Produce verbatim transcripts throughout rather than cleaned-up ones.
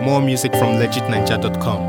More music from legit ninja dot com.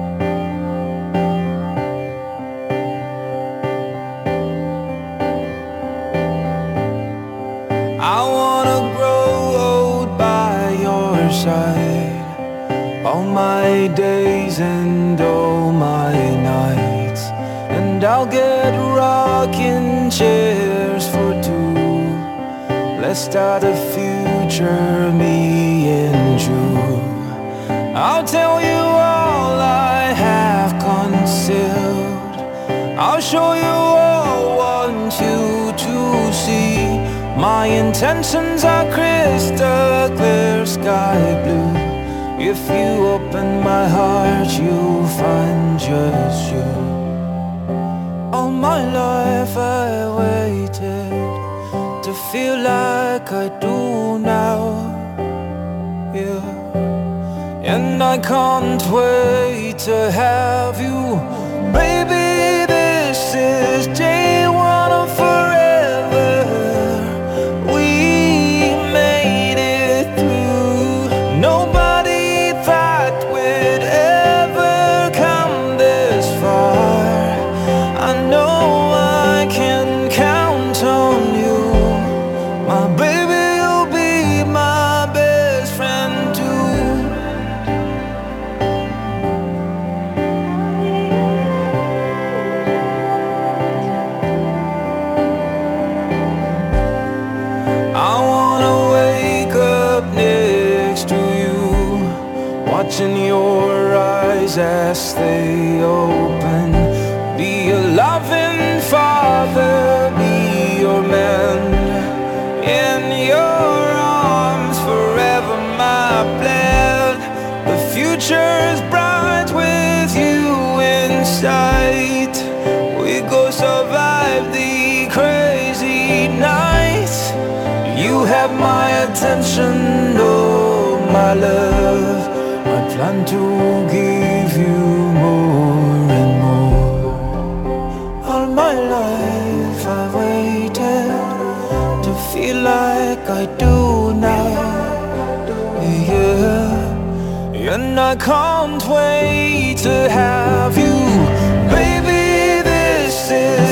I wanna grow old by your side, all my days and all my nights, and I'll get rocking chairs for two. Let's start a future, me and you. I'll tell you all I have concealed. I'll show you all I want you to see. My intentions are crystal clear, sky blue. If you open my heart, you'll find just you. All my life I waited to feel like I do now, yeah. And I can't wait to have you, baby. This is day one of forever. We made it through. Nobody thought we'd ever come this far. I know I can count on you, my baby. You'll be my best friend too. I wanna wake up next to you, watching your eyes as they open. Be a loving father, be your man. In your arms forever, my plan. The future's bright with you in sight. We go survive the crazy nights. You have my attention, oh my love. I plan to give you more and more. All my life I waited to feel like I do now, yeah. And I can't wait to have you, baby. This is